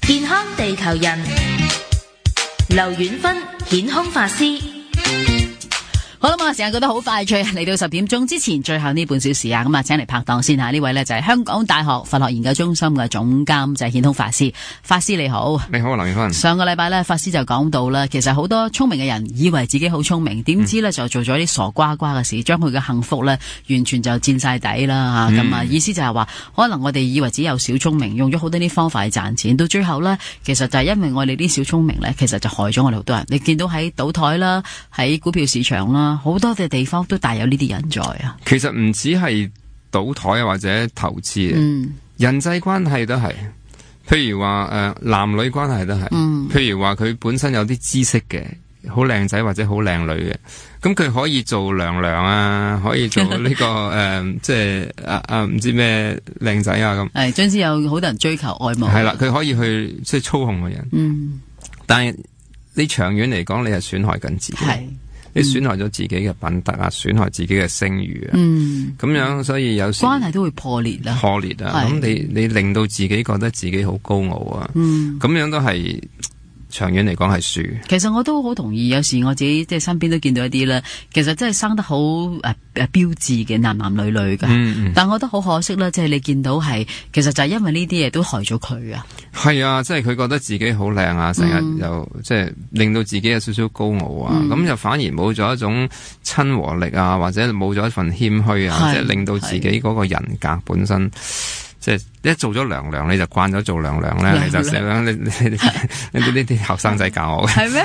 健康地球人，劉遠芬顯空法師。 好啦，時間過得好快脆，嚟到10點鐘之前最後呢半小時啊，咁啊，請嚟拍檔先吓。呢位呢就係香港大學佛學研究中心嘅總監，就係顯空法師。法師你好。 你好，劉遠芬。 上個禮拜呢，法師就講到啦，其實好多聰明嘅人以為自己好聰明，點知呢就做咗啲傻瓜瓜嘅事，將佢嘅幸福呢完全就墊晒底啦吓。咁啊，意思就係話，可能我哋以為自己有小聰明，用咗好多啲方法去賺錢，到最後呢，其實就係因為我哋啲小聰明呢，其實就害咗我哋好多人。你見到喺賭台啦，喺股票市場啦，好多嘅地方都帶有呢啲人在啊。 其實唔止係賭台或者投資，人際關係都係，譬如話男女關係都係，譬如話佢本身有啲知識嘅，好靚仔或者好靚女嘅，咁佢可以做娘娘啊，可以做呢個即係唔知咩靚仔啊咁。係， 總之有好多人追求愛慕。 係啦，佢可以去即係操控個人。但係你長遠嚟講，你係損害緊自己。你損害咗自己嘅品德啊，損害自己嘅聲譽啊，咁樣，所以有時關係都會破裂啊， 咁你令到自己覺得自己好高傲啊，咁樣都係長遠嚟講係輸。 其實我都好同意，有時我自己即係身邊都見到一啲咧，其實真係生得好標緻嘅男男女女噶，但我覺得好可惜啦，即係你見到係，其實就係因為呢啲嘢都害咗佢啊。 係啊，即係佢覺得自己好靚啊，成日又即係令到自己有少少高傲啊，咁就反而冇咗一種親和力啊，或者冇咗一份謙虛啊，即係令到自己嗰個人格本身。即係一做咗娘娘，你就慣咗做娘娘咧，你就成日呢啲後生仔教我嘅。係咩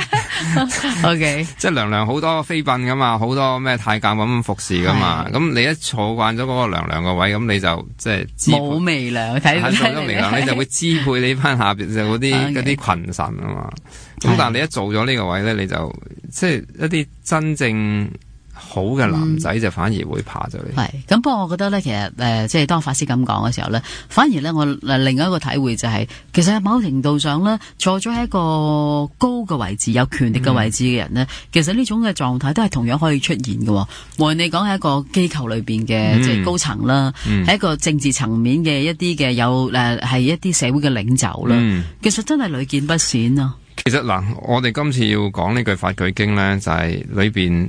？OK， 即係娘娘好多妃嬪噶嘛，好多咩太監咁服侍噶嘛。咁你一坐慣咗嗰個娘娘個位，咁你就即係冇微娘睇做咗微娘，你就會支配你班下邊就嗰啲群臣啊嘛。咁但係你一做咗呢個位咧，你就即係一啲真正好嘅男仔就反而會怕咗你。 係咁，不過我覺得咧，其實即係當法師咁講嘅時候咧，反而咧我另外一個體會就係，其實喺某程度上咧，坐咗喺一個高嘅位置、有權力嘅位置嘅人咧，其實呢種嘅狀態都係同樣可以出現嘅。無論你講喺一個機構裏邊嘅即係高層啦，喺一個政治層面嘅一啲嘅有係一啲社會嘅領袖啦，其實真係屢見不鮮啊。 其實嗱，我哋今次要講呢句法句經咧，就係裏邊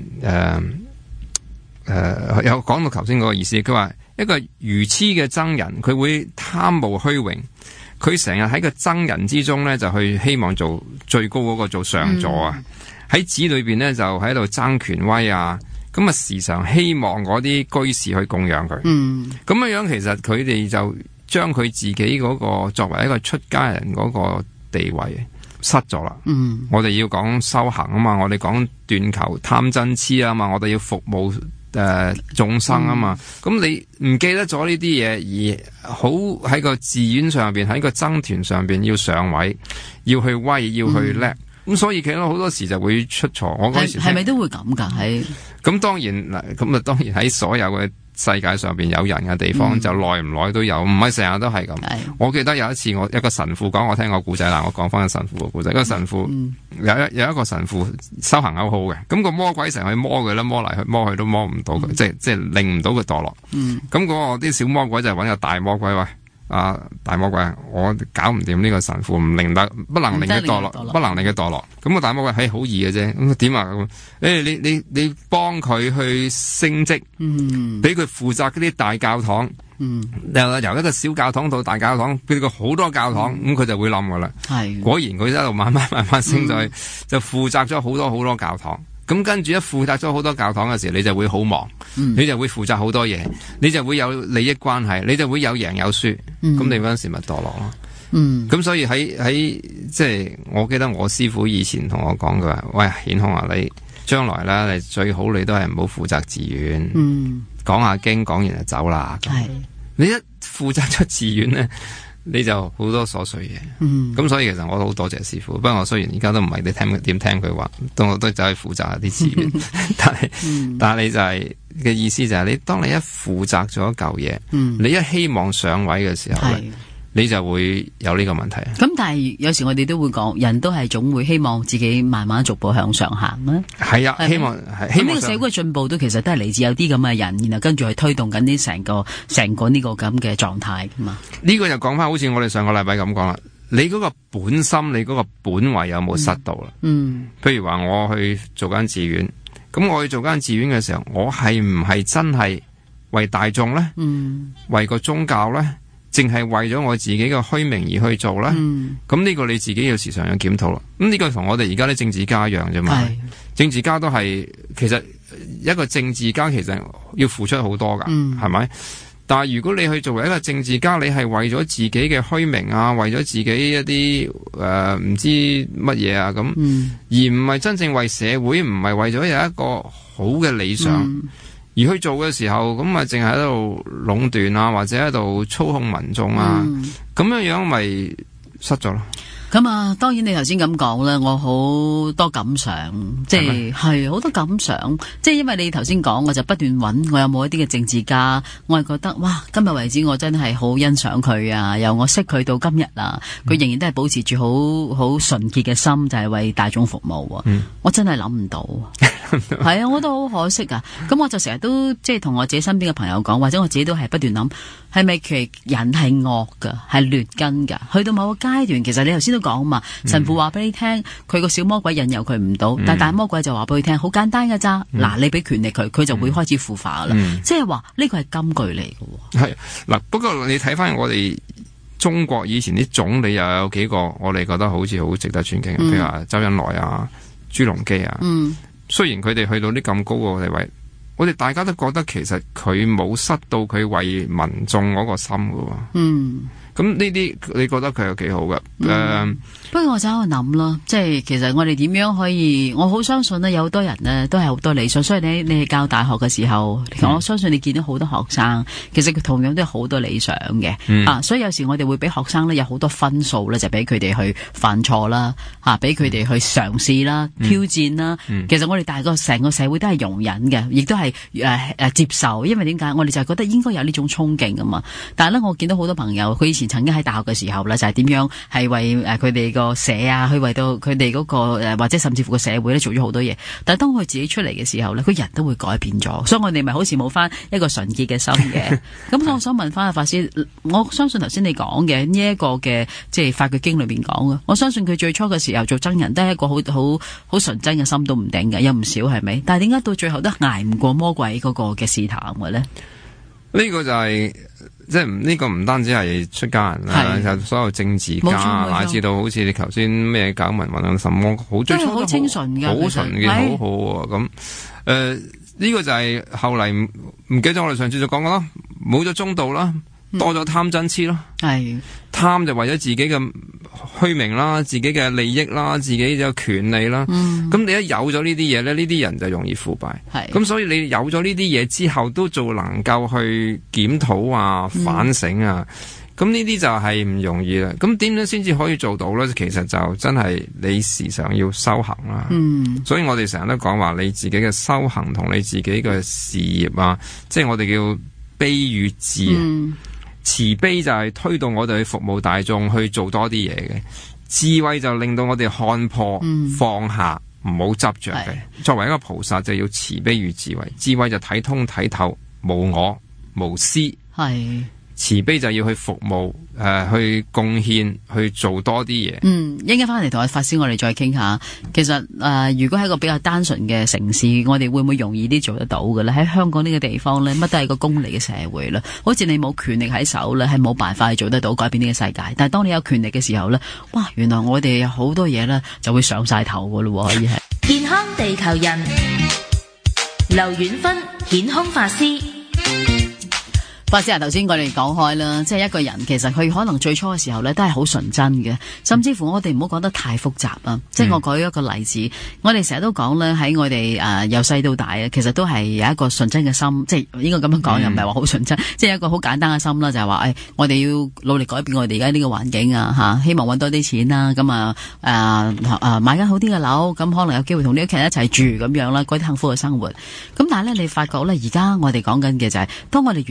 有講到頭先嗰個意思。佢話一個愚痴嘅僧人，佢會貪慕虛榮，佢成日喺個僧人之中咧，就去希望做最高嗰個做上座啊。喺寺裏邊咧，就喺度爭權威啊。咁啊，時常希望嗰啲居士去供養佢。咁樣其實佢哋就將佢自己嗰個作為一個出家人嗰個地位失咗啦。我哋要講修行啊嘛，我哋講斷求貪嗔痴啊嘛，我哋要服務眾生啊嘛。咁你唔記得咗呢啲嘢，而好喺個寺院上邊，喺個僧團上邊要上位，要去威，要去叻。咁所以其實好多時就會出錯。我嗰時係咪都會咁噶？喺咁當然嗱，咁啊當然喺所有嘅世界上邊有人嘅地方，就耐唔耐都有，唔係成日都係咁。我記得有一次，我一個神父講我聽個故仔啦，我講翻個神父個故仔。個神父有一個神父修行好好嘅，咁個魔鬼成日去摸佢啦，摸嚟去摸去都摸唔到佢，即係令唔到佢墮落。咁嗰個啲小魔鬼就揾個大魔鬼話。大魔鬼，我搞唔掂呢個神父，不能令佢墮落，不能令佢墮落。咁個大魔鬼係好易嘅啫。咁點啊？你幫佢去升職，俾佢負責嗰啲大教堂，由一個小教堂到大教堂，俾佢好多教堂，咁佢就會冧噶啦。果然佢一路慢慢升上去，就負責咗好多教堂。咁跟住一負責咗好多教堂嘅時候，你就會好忙，你就會負責好多嘢，你就會有利益關係，你就會有贏有輸，咁你嗰陣時咪墮落咯。咁所以喺即係我記得我師父以前同我講，佢話：喂，顯空啊，你將來咧，你最好你都係唔好負責寺院，講下經講完就走啦。你一負責咗寺院咧，你就好多瑣碎嘢。咁所以其實我都好多謝師父。不過我雖然而家都唔係點聽佢話，我都走去負責啲寺院。但係你就係嘅意思就係，你當你一負責咗一嚿嘢，你一希望上位嘅時候咧，你就會有呢個問題。 咁但係有時我哋都會講，人都係總會希望自己慢慢逐步向上行啦。係啊，希望呢個社會嘅進步都其實都係嚟自有啲咁嘅人，然後跟住去推動緊啲成個呢個咁嘅狀態噶嘛。 呢個就講翻好似我哋上個禮拜咁講啦。 你嗰個本心，你嗰個本位有冇失到啦？譬如話我去做間寺院，咁我去做間寺院嘅時候，我係唔係真係為大眾咧？為個宗教咧？淨係為咗我自己嘅虛名而去做咧？咁呢個你自己要時常有檢討咯。咁呢個同我哋而家啲政治家一樣啫嘛。政治家都係，其實一個政治家其實要付出好多噶，係咪？但係如果你去作為一個政治家，你係為咗自己嘅虛名啊，為咗自己一啲唔知乜嘢啊咁，而唔係真正為社會，唔係為咗有一個好嘅理想而去做嘅時候，咁咪淨係喺度壟斷啊，或者喺度操控民眾啊，咁樣咪失咗咯。 咁啊，當然你頭先咁講咧，我好多感想，即係好多感想，即係因為你頭先講，我就不斷揾我有冇一啲嘅政治家，我係覺得哇，今日為止我真係好欣賞佢啊，由我識佢到今日啊，佢仍然都係保持住好純潔嘅心，就係為大眾服務。我真係諗唔到，係啊，我都好可惜啊。咁我就成日都即係同我自己身邊嘅朋友講，或者我自己都係不斷諗，係咪其實人係惡噶，係劣根噶？去到某個階段，其實你頭先都講嘛，神父話俾你聽，佢個小魔鬼引誘佢唔到，但大魔鬼就話俾佢聽，好簡單噶咋，嗱，你俾權力佢就會開始腐化啦。即係話呢個係金句嚟嘅。係嗱，不過你睇翻我哋中國以前啲總理又有幾個，我哋覺得好似好值得尊敬，譬如話周恩來啊、朱鎔基啊。雖然佢哋去到啲咁高嘅地位，我哋大家都覺得其實佢冇失到佢為民眾嗰個心㗎。咁呢啲你覺得佢有幾好㗎？ 不過我就喺度諗啦，即係其實我哋點樣可以？我好相信呢，有好多人呢都係好多理想，所以你係教大學嘅時候，我相信你見到好多學生，其實佢同樣都有好多理想嘅。所以有時我哋會俾學生呢有好多分數呢，就俾佢哋去犯錯啦，俾佢哋去嘗試啦、挑戰啦。其實我哋大個成個社會都係容忍嘅，亦都係接受，因為點解？我哋就係覺得應該有呢種衝勁㗎嘛。但係呢，我見到好多朋友，佢以前曾經喺大學嘅時候呢，就係點樣係為佢哋個社啊，去為到佢哋嗰個或者甚至乎個社會咧做咗好多嘢。但係當佢自己出嚟嘅時候咧，佢人都會改變咗。所以我哋咪好似冇翻一個純潔嘅心嘅。咁我想問翻阿法師，我相信頭先你講嘅呢一個嘅即係法句經裏邊講嘅，我相信佢最初嘅時候做僧人都係一個好純真嘅心都唔定嘅，有唔少係咪？但係點解到最後都捱唔過魔鬼嗰個嘅試探嘅咧？ 呢個就係即係呢個唔單止係出家人啦，就所有政治家乃至到好似你頭先咩搞民運啊什麼，好最初都好清純嘅，好純嘅，好好咁。呢個就係後嚟唔記得我哋上次就講過啦，冇咗中道啦，多咗貪嗔痴咯。係貪就為咗自己嘅虛名啦，自己嘅利益啦，自己嘅權利啦。咁你一有咗呢啲嘢咧，呢啲人就容易腐敗。咁所以你有咗呢啲嘢之後，都仲能夠去檢討啊、反省啊。咁呢啲就係唔容易啦。咁點樣先至可以做到咧？其實就真係你時常要修行啦。所以我哋成日都講話你自己嘅修行同你自己嘅事業啊，即係我哋叫悲與智。慈悲就係推動我哋去服務大眾，去做多啲嘢嘅。智慧就令到我哋看破、放下，唔好執着嘅。作為一個菩薩就要慈悲與智慧，智慧就睇通睇透，無我無私。係慈悲就要去服務，去貢獻，去做多啲嘢。一陣間翻嚟同阿法師我哋再傾下。其實如果係一個比較單純嘅城市，我哋會唔會容易啲做得到嘅咧？喺香港呢個地方咧，乜都係個功利嘅社會啦。好似你冇權力喺手咧，係冇辦法去做得到改變呢個世界。但係當你有權力嘅時候咧，哇！原來我哋有好多嘢咧就會上晒頭噶咯，可以係健康地球人劉遠芬顯空法師。 法師啊，頭先我哋講開啦，即係一個人其實佢可能最初嘅時候咧都係好純真嘅，甚至乎我哋唔好講得太複雜啊。即係我舉一個例子，我哋成日都講咧喺我哋由細到大啊，其實都係有一個純真嘅心，即係應該咁樣講，又唔係話好純真，即係一個好簡單嘅心啦，就係話我哋要努力改變我哋而家呢個環境啊吓，希望搵多啲錢啦，咁買間好啲嘅樓，咁可能有機會同啲屋企人一齊住咁樣啦，過啲幸福嘅生活。咁但係咧，你發覺咧，而家我哋講緊嘅就係當我哋原來越搵得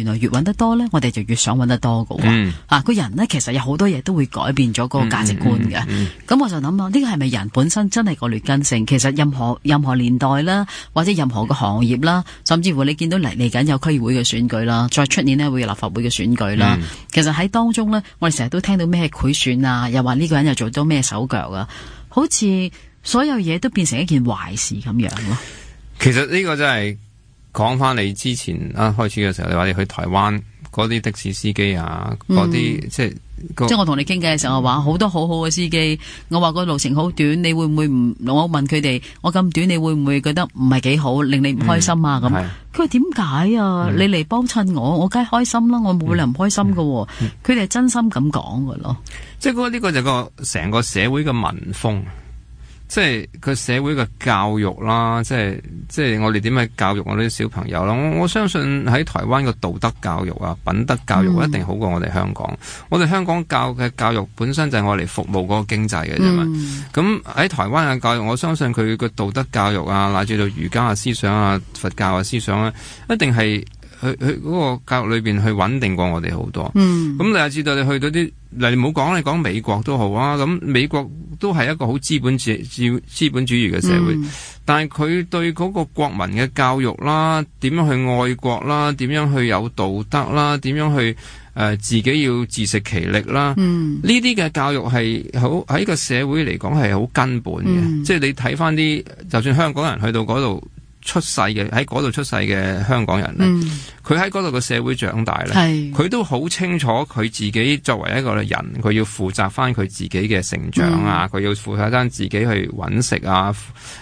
得多咧，我哋就越想揾得多㗎喎。個人咧其實有好多嘢都會改變咗嗰個價值觀嘅。咁我就諗啊，呢個係咪人本身真係個劣根性？其實任何年代啦，或者任何個行業啦，甚至乎你見到嚟緊有區議會嘅選舉啦，再出年呢會有立法會嘅選舉啦。其實喺當中咧，我哋成日都聽到咩賄選啊，又話呢個人又做咗咩手腳啊，好似所有嘢都變成一件壞事咁樣咯。 其實呢個真係講翻你之前開始嘅時候，你話你去台灣嗰啲的士司機啊，嗰啲即係我同你傾偈嘅時候，我話好多好好嘅司機，我話個路程好短，你會唔會唔？我問佢哋，我咁短，你會唔會覺得唔係幾好，令你唔開心啊？咁佢話點解啊？你嚟幫襯我梗係開心啦，我冇理由唔開心噶。佢哋係真心咁講噶咯。即係呢個就個成個社會嘅民風。即係個社會嘅教育啦，即係我哋點樣教育我哋啲小朋友啦。我相信喺台灣嘅道德教育啊、品德教育一定好過我哋香港。我哋香港嘅教育本身就係我嚟服務嗰個經濟嘅啫嘛。咁喺台灣嘅教育，我相信佢個道德教育啊，乃至到儒家嘅思想啊、佛教嘅思想咧，一定係去嗰個教育裏邊去穩定過我哋好多。咁你又知道你去到啲，你唔好講，你講美國都好啊。咁美國都係一個好資本主義嘅社會，但係佢對嗰個國民嘅教育啦，點樣去愛國啦，點樣去有道德啦，點樣去自己要自食其力啦，呢啲嘅教育係好喺個社會嚟講係好根本嘅。即係你睇翻啲，就算香港人去到嗰度出世嘅，喺嗰度出世嘅香港人咧，佢喺嗰度嘅社會長大咧，佢都好清楚佢自己作為一個人，佢要負責翻佢自己嘅成長啊，佢要負責翻自己去揾食啊，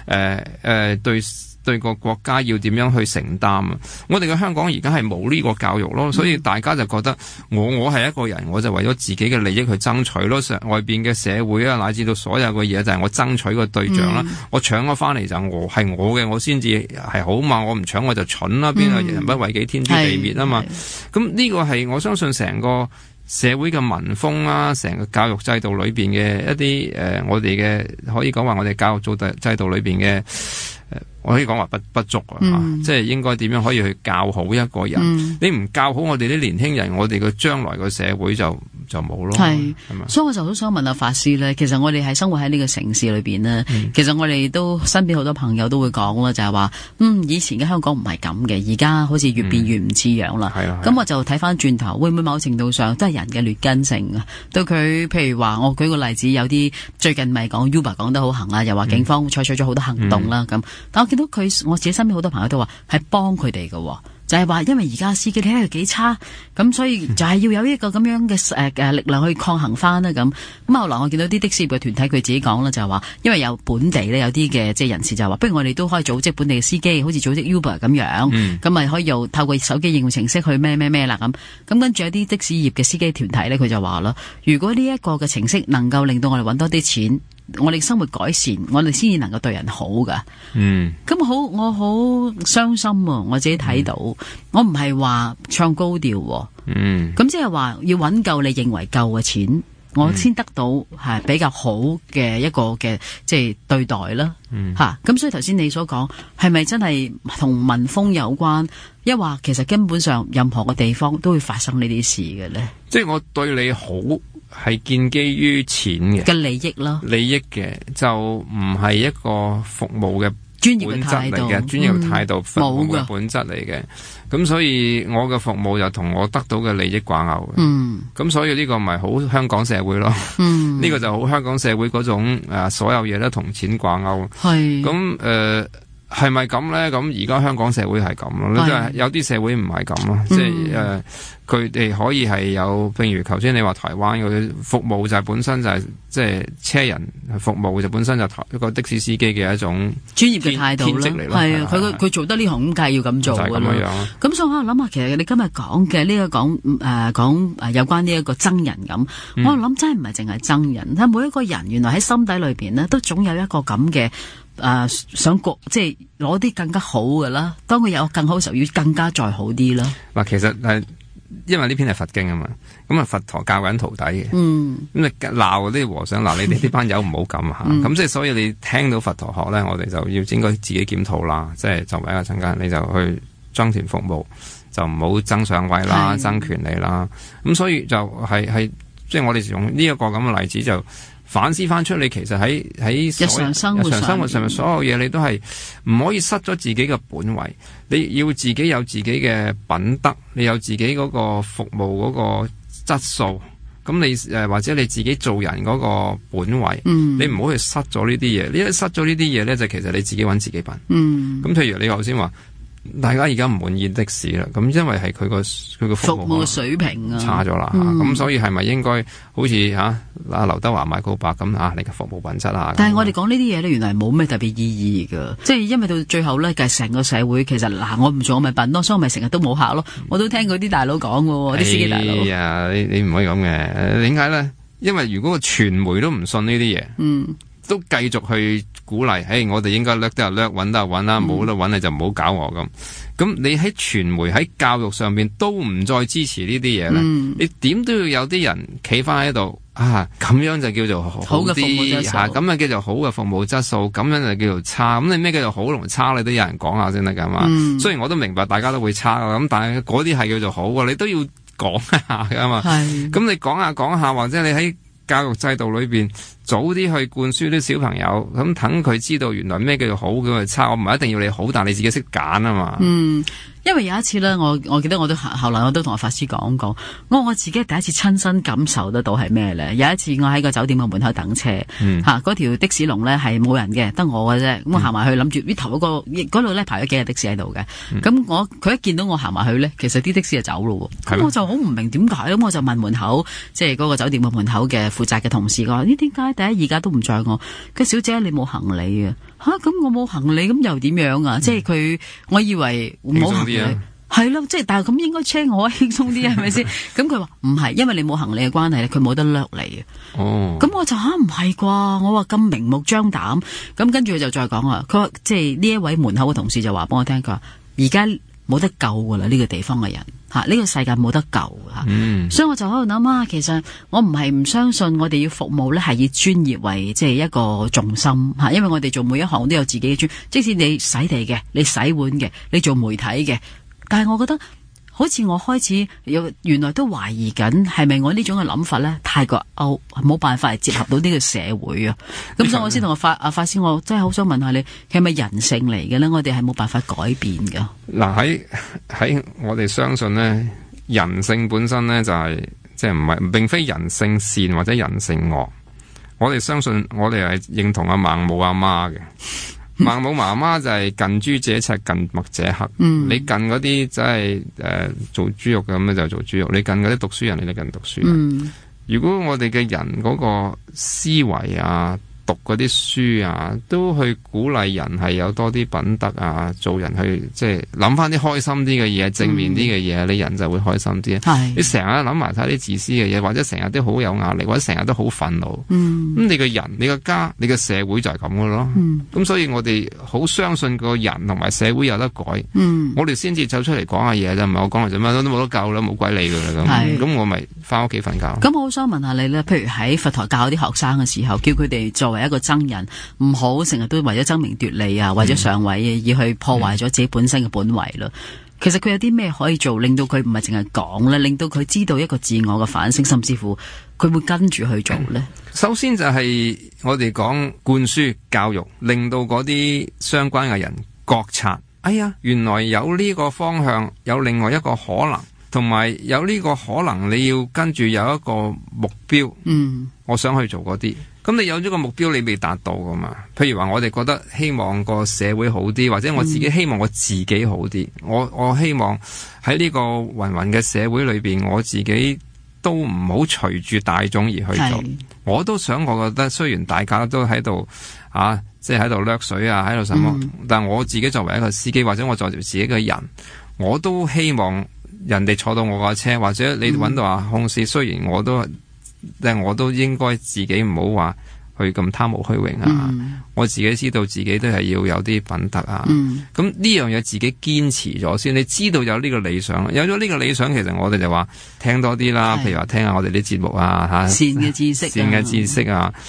對個國家要點樣去承擔啊！我哋嘅香港而家係冇呢個教育咯，所以大家就覺得我係一個人，我就為咗自己嘅利益去爭取咯。外邊嘅社會啊，乃至到所有嘅嘢就係我爭取個對象啦。我搶咗翻嚟就我係我嘅，我先至係好嘛。我唔搶我就蠢啦，邊個人不為己，天誅地滅啊嘛。咁呢個係我相信成個社會嘅民風啦，成個教育制度裏邊嘅一啲我哋嘅可以講話我哋教育制度裏邊嘅。我可以講話不足啊，即係應該點樣可以去教好一個人？你唔教好我哋啲年輕人，我哋嘅將來個社會就冇咯。係，所以我就好想問下法師咧，其實我哋係生活喺呢個城市裏邊咧，其實我哋都身邊好多朋友都會講啦，就係話，以前嘅香港唔係咁嘅，而家好似越變越唔似樣啦。咁我就睇翻轉頭，會唔會某程度上都係人嘅劣根性啊？對佢，譬如話，我舉個例子，有啲最近咪講 Uber 講得好行啊，又話警方採取咗好多行動啦，咁，但我見到我自己身邊好多朋友都話係幫佢哋嘅，就係話因為而家司機睇下佢幾差，咁所以就係要有一個咁樣嘅力量去抗衡翻啦咁。後來我見到啲的士業嘅團體佢自己講啦，就係話因為有本地咧有啲嘅即係人士就話，不如我哋都可以組織本地嘅司機，好似組織 Uber 咁樣，咁咪可以又透過手機應用程式去咩啦咁。咁跟住有啲的士業嘅司機團體咧，佢就話啦，如果呢一個嘅程式能夠令到我哋搵多啲錢，我哋生活改善，我哋先至能夠對人好噶。咁我好傷心啊！我自己睇到，我唔係話唱高調，咁即係話要揾夠你認為夠嘅錢，我先得到係比較好嘅一個嘅即係對待啦。咁所以頭先你所講係咪真係同民風有關？一話其實根本上任何嘅地方都會發生呢啲事嘅咧。即係我對你好。係建基於錢嘅利益咯，利益嘅就唔係一個服務嘅專業嘅態度嚟嘅，專業嘅態度服務嘅本質嚟嘅。咁所以我嘅服務就同我得到嘅利益掛鈎嘅。咁所以呢個咪好香港社會咯。呢個就好香港社會嗰種所有嘢都同錢掛鈎。係咁係咪咁咧？咁而家香港社會係咁咯，即係有啲社會唔係咁咯，即係佢哋可以係有，譬如頭先你話台灣嗰啲服務就係本身就係即係車人服務就本身就一個的士司機嘅一種專業嘅態度啦，係啊，佢做得呢行咁梗係要咁做㗎啦。就係咁樣。咁所以我諗下，其實你今日講嘅呢個講有關呢一個憎人咁，我諗真係唔係淨係憎人，睇每一個人原來喺心底裏邊呢，都總有一個咁嘅。想即係攞啲更加好嘅啦，當佢有更好嘅時候，要更加再好啲啦。嗱，其實係因為呢篇係佛經啊嘛，咁佛陀教緊徒弟嘅，咁你鬧啲和尚，鬧你哋呢班友唔好咁吓，咁即係所以你聽到佛陀學咧，我哋就要應該自己檢討啦，即係作為一個僧伽，你就去莊田服務， 就唔好爭上位啦，爭權利啦。咁所以就係即係我哋用呢一個咁嘅例子就反思翻出嚟，其實喺日常生活上面所有嘢你都係唔可以失咗自己嘅本位，你要自己有自己嘅品德，你有自己嗰個服務嗰個質素。咁你或者你自己做人嗰個本位，你唔好去失咗呢啲嘢。你一失咗呢啲嘢咧，就其實你自己揾自己笨。咁譬如你頭先話，大家而家唔滿意的士啦，咁因為係佢個服務水平差咗啦。咁所以係咪應該好似阿劉德華買告白咁你嘅服務品質啊？ 但係我哋講呢啲嘢咧，原來冇咩特別意義㗎。即係因為到最後咧，其實成個社會其實我唔做我咪笨咯，所以我咪成日都冇客咯。我都聽過啲大佬講喎，啲司機大佬。 你唔可以咁嘅。點解咧？因為如果個傳媒都唔信呢啲嘢，都繼續去鼓勵，我哋應該叻得就叻，揾得就揾啦，冇得揾你就唔好搞我咁。咁你喺傳媒喺教育上邊都唔再支持呢啲嘢咧，你點都要有啲人企翻喺度咁樣就叫做好啲，咁樣叫做好嘅服務質素，咁樣就叫做差。咁你咩叫做好同差，你都有人講下先得噶嘛。雖然我都明白大家都會差咁，但係嗰啲係叫做好嘅，你都要講下噶嘛。咁你講下，或者你喺教育制度裏邊早啲去灌輸啲小朋友，咁等佢知道原來咩叫做好，咁差。我唔係一定要你好，但你自己識揀啊嘛。 因為有一次咧，我記得我都後來我都同阿法師講過，我自己第一次親身感受得到係咩咧？有一次我喺個酒店嘅門口等車，嗰條的士龍咧係冇人嘅，得我嘅啫。咁我行埋去諗住呢頭嗰度咧排咗幾日的士喺度嘅。咁佢一見到我行埋去咧，其實啲的士就走咯。咁我就好唔明點解，咁我就問門口即係嗰個酒店嘅門口嘅負責嘅同事，我話：點解第一二家都唔載我？佢小姐你冇行李啊？咁我冇行李，咁又點樣啊？即係我以為冇行李，係咯，即係但係咁應該車我輕鬆啲，係咪先？咁佢話唔係，因為你冇行李嘅關係咧，佢冇得掠你啊。咁我就唔係啩？我話咁明目張膽，咁跟住佢就再講啊。佢話即係呢一位門口嘅同事就話幫我聽，佢話而家冇得救噶啦，呢個地方嘅人。呢個世界冇得救所以我就喺度諗其實我唔係唔相信我哋要服務咧，係以專業為即係一個重心因為我哋做每一行都有自己嘅專，即使你洗地嘅，你洗碗嘅，你做媒體嘅，但係我覺得好似我開始原來都懷疑緊係咪我呢種嘅諗法咧太過冇辦法嚟結合到呢個社會啊。咁所以我先同法師，我真係好想問下你，係咪人性嚟嘅咧？我哋係冇辦法改變噶。 嗱，喺我哋相信咧，人性本身咧就係即係唔係並非人性善或者人性惡。我哋相信我哋係認同阿孟母阿媽嘅。孟母媽媽就係近朱者赤，近墨者黑。你近嗰啲即係做豬肉咁就做豬肉，你近嗰啲讀書人，你就近讀書人。如果我哋嘅人嗰個思維啊，讀嗰啲書啊，都去鼓勵人係有多啲品德啊，做人去即係諗翻啲開心啲嘅嘢，正面啲嘅嘢，你人就會開心啲。你成日諗埋晒啲自私嘅嘢，或者成日都好有壓力，或者成日都好憤怒。咁你個人、你個家、你個社會就係咁嘅咯。咁所以我哋好相信個人同埋社會有得改。我哋先至走出嚟講下嘢啫，唔係我講嚟做咩都冇得救啦，冇鬼理㗎啦咁我咪翻屋企瞓覺。咁我好想問下你咧，譬如喺佛陀教啲學生嘅時候，叫佢哋作為一個僧人，唔好成日都為咗爭名奪利啊，為咗上位而去破壞咗自己本身嘅本位咯。其實佢有啲咩可以做，令到佢唔係淨係講咧，令到佢知道一個自我嘅反省，甚至乎佢會跟住去做咧。 首先就係我哋講灌輸教育，令到嗰啲相關嘅人覺察，哎呀，原來有呢個方向，有另外一個可能，同埋有呢個可能，你要跟住有一個目標。我想去做嗰啲。咁你有咗個目標，你未達到噶嘛？譬如話我哋覺得希望個社會好啲，或者我自己希望我自己好啲。我希望喺呢個芸芸嘅社會裏邊，我自己都唔好隨住大眾而去做。我都想，我覺得雖然大家都喺度即係喺度掠水啊，喺度什麼，但我自己作為一個司機，或者我作為自己嘅人，我都希望人哋坐到我架車，或者你揾到話控司，雖然但係我都應該自己唔好話去咁貪慕虛榮啊。我自己知道自己都係要有啲品德啊。咁呢樣嘢自己堅持咗先。你知道有呢個理想，有咗呢個理想，其實我哋就話聽多啲啦。譬如話聽下我哋啲節目啊，善嘅知識啊，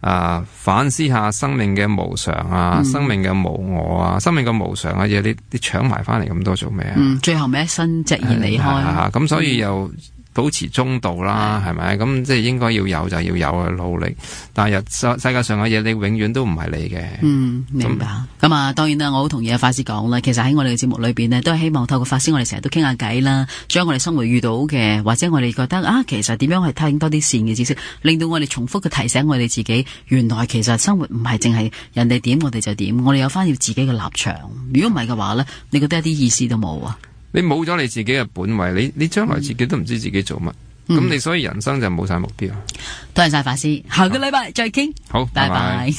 反思下生命嘅無常啊，生命嘅無我啊，生命嘅無常嘅嘢，你搶埋翻嚟咁多做咩啊？ 最後咪一身隻然離開。 咁所以又保持中道啦，係咪？咁即係應該要有就要有去努力，但係世界上嘅嘢，你永遠都唔係你嘅。 明白。咁啊，當然啦，我好同意阿法師講啦。其實喺我哋嘅節目裏邊呢，都係希望透過法師，我哋成日都傾下偈啦，將我哋生活遇到嘅，或者我哋覺得其實點樣去聽多啲善嘅知識，令到我哋重複嘅提醒我哋自己，原來其實生活唔係淨係人哋點我哋就點，我哋有翻要自己嘅立場。如果唔係嘅話呢，你覺得一啲意思都冇啊？你冇咗你自己嘅本位，你將來自己都唔知自己做乜，咁你所以人生就冇晒目標。 多謝晒法師，下個禮拜再傾。 好，拜拜。